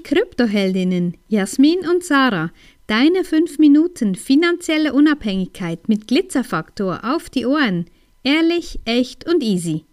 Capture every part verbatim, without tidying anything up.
Kryptoheldinnen Jasmin und Sarah. Deine fünf Minuten finanzielle Unabhängigkeit mit Glitzerfaktor auf die Ohren. Ehrlich, echt und easy.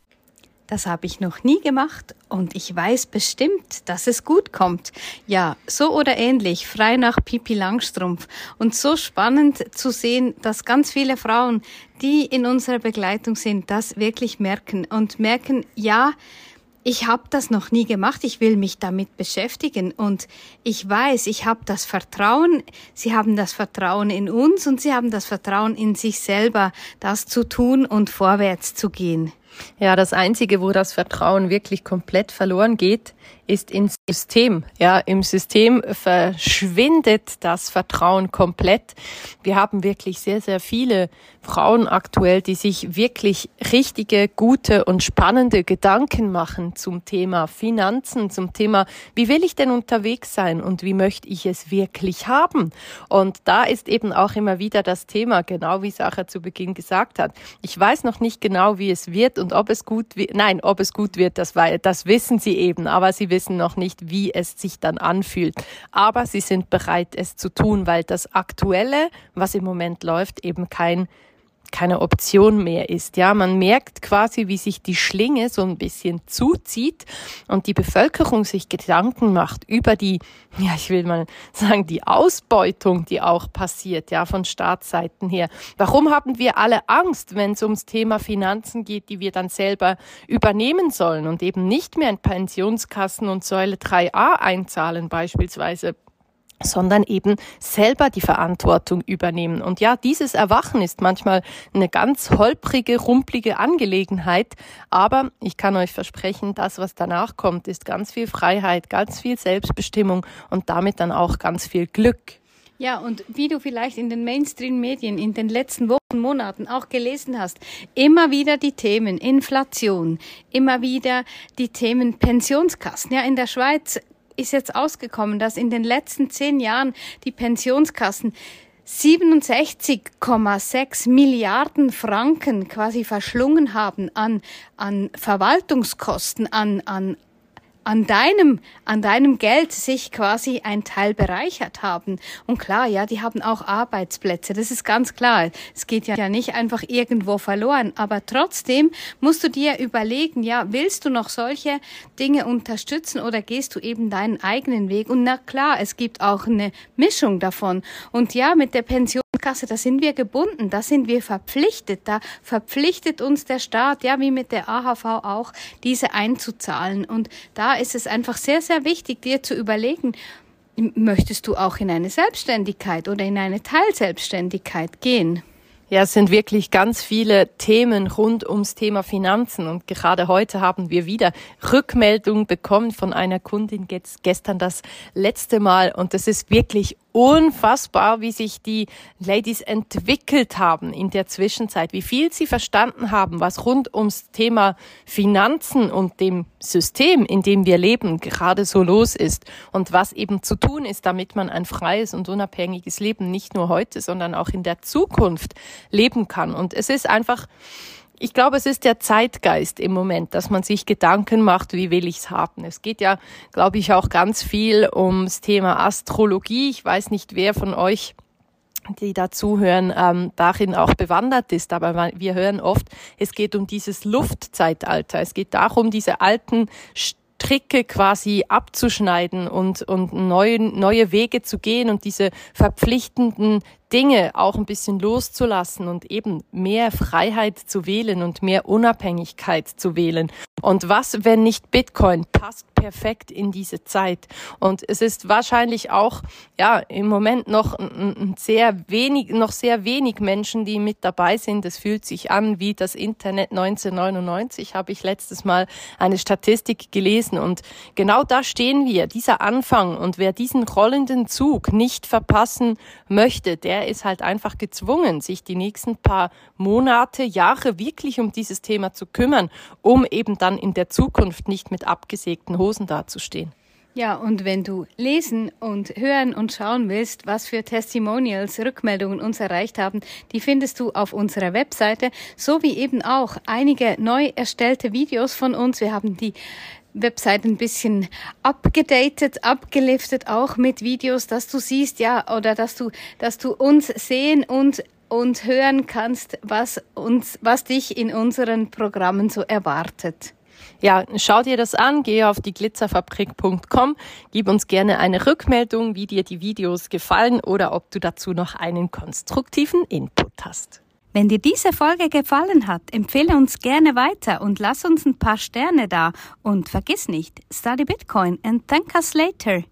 Das habe ich noch nie gemacht und ich weiß bestimmt, dass es gut kommt. Ja, so oder ähnlich, frei nach Pipi Langstrumpf. Und so spannend zu sehen, dass ganz viele Frauen, die in unserer Begleitung sind, das wirklich merken und merken, ja, ich habe das noch nie gemacht, ich will mich damit beschäftigen und ich weiß, ich habe das Vertrauen, sie haben das Vertrauen in uns und sie haben das Vertrauen in sich selber, das zu tun und vorwärts zu gehen. Ja, das Einzige, wo das Vertrauen wirklich komplett verloren geht, ist ins System. Ja, im System verschwindet das Vertrauen komplett. Wir haben wirklich sehr, sehr viele Frauen aktuell, die sich wirklich richtige, gute und spannende Gedanken machen zum Thema Finanzen, zum Thema, wie will ich denn unterwegs sein und wie möchte ich es wirklich haben? Und da ist eben auch immer wieder das Thema, genau wie Sarah zu Beginn gesagt hat. Ich weiß noch nicht genau, wie es wird und ob es gut wird. Nein, ob es gut wird, das, das wissen sie eben, aber sie wissen noch nicht, wie es sich dann anfühlt. Aber sie sind bereit, es zu tun, weil das Aktuelle, was im Moment läuft, eben kein keine Option mehr ist. Ja, man merkt quasi, wie sich die Schlinge so ein bisschen zuzieht und die Bevölkerung sich Gedanken macht über die, ja, ich will mal sagen, die Ausbeutung, die auch passiert, ja, von Staatsseiten her. Warum haben wir alle Angst, wenn es ums Thema Finanzen geht, die wir dann selber übernehmen sollen und eben nicht mehr in Pensionskassen und Säule drei a einzahlen beispielsweise, sondern eben selber die Verantwortung übernehmen. Und ja, dieses Erwachen ist manchmal eine ganz holprige, rumplige Angelegenheit, aber ich kann euch versprechen, das, was danach kommt, ist ganz viel Freiheit, ganz viel Selbstbestimmung und damit dann auch ganz viel Glück. Ja, und wie du vielleicht in den Mainstream-Medien in den letzten Wochen, Monaten auch gelesen hast, immer wieder die Themen Inflation, immer wieder die Themen Pensionskassen. Ja, in der Schweiz ist jetzt ausgekommen, dass in den letzten zehn Jahren die Pensionskassen siebenundsechzig Komma sechs Milliarden Franken quasi verschlungen haben an, an Verwaltungskosten, an, an an deinem, an deinem Geld sich quasi ein Teil bereichert haben. Und klar, ja, die haben auch Arbeitsplätze, das ist ganz klar. Es geht ja nicht einfach irgendwo verloren, aber trotzdem musst du dir überlegen, ja, willst du noch solche Dinge unterstützen oder gehst du eben deinen eigenen Weg? Und na klar, es gibt auch eine Mischung davon. Und ja, mit der Pensionskasse, da sind wir gebunden, da sind wir verpflichtet, da verpflichtet uns der Staat, ja, wie mit der A H V auch, diese einzuzahlen. Und da ist es einfach sehr, sehr wichtig, dir zu überlegen, möchtest du auch in eine Selbstständigkeit oder in eine Teilselbstständigkeit gehen? Ja, es sind wirklich ganz viele Themen rund ums Thema Finanzen und gerade heute haben wir wieder Rückmeldungen bekommen von einer Kundin gestern das letzte Mal und es ist wirklich unfassbar, wie sich die Ladies entwickelt haben in der Zwischenzeit, wie viel sie verstanden haben, was rund ums Thema Finanzen und dem System, in dem wir leben, gerade so los ist und was eben zu tun ist, damit man ein freies und unabhängiges Leben nicht nur heute, sondern auch in der Zukunft leben kann. Und es ist einfach, ich glaube, es ist der Zeitgeist im Moment, dass man sich Gedanken macht, wie will ich's haben. Es geht ja, glaube ich, auch ganz viel ums Thema Astrologie. Ich weiß nicht, wer von euch, die da zuhören, ähm, darin auch bewandert ist. Aber wir hören oft, es geht um dieses Luftzeitalter. Es geht darum, diese alten Stricke quasi abzuschneiden und, und neue, neue Wege zu gehen und diese verpflichtenden Dinge auch ein bisschen loszulassen und eben mehr Freiheit zu wählen und mehr Unabhängigkeit zu wählen. Und was, wenn nicht Bitcoin, passt perfekt in diese Zeit. Und es ist wahrscheinlich auch, ja, im Moment noch ein sehr wenig, noch sehr wenig Menschen, die mit dabei sind. Es fühlt sich an wie das Internet neunzehnhundertneunundneunzig, habe ich letztes Mal eine Statistik gelesen. Und genau da stehen wir, dieser Anfang. Und wer diesen rollenden Zug nicht verpassen möchte, der ist halt einfach gezwungen, sich die nächsten paar Monate, Jahre wirklich um dieses Thema zu kümmern, um eben dann in der Zukunft nicht mit abgesägten Hosen dazustehen. Ja, und wenn du lesen und hören und schauen willst, was für Testimonials, Rückmeldungen uns erreicht haben, die findest du auf unserer Webseite, sowie eben auch einige neu erstellte Videos von uns. Wir haben die Website ein bisschen abgedatet, abgeliftet, auch mit Videos, dass du siehst, ja, oder dass du, dass du uns sehen und und hören kannst, was uns, was dich in unseren Programmen so erwartet. Ja, schau dir das an, geh auf die glitzerfabrik punkt com, gib uns gerne eine Rückmeldung, wie dir die Videos gefallen oder ob du dazu noch einen konstruktiven Input hast. Wenn dir diese Folge gefallen hat, empfehle uns gerne weiter und lass uns ein paar Sterne da. Und vergiss nicht, study Bitcoin and thank us later.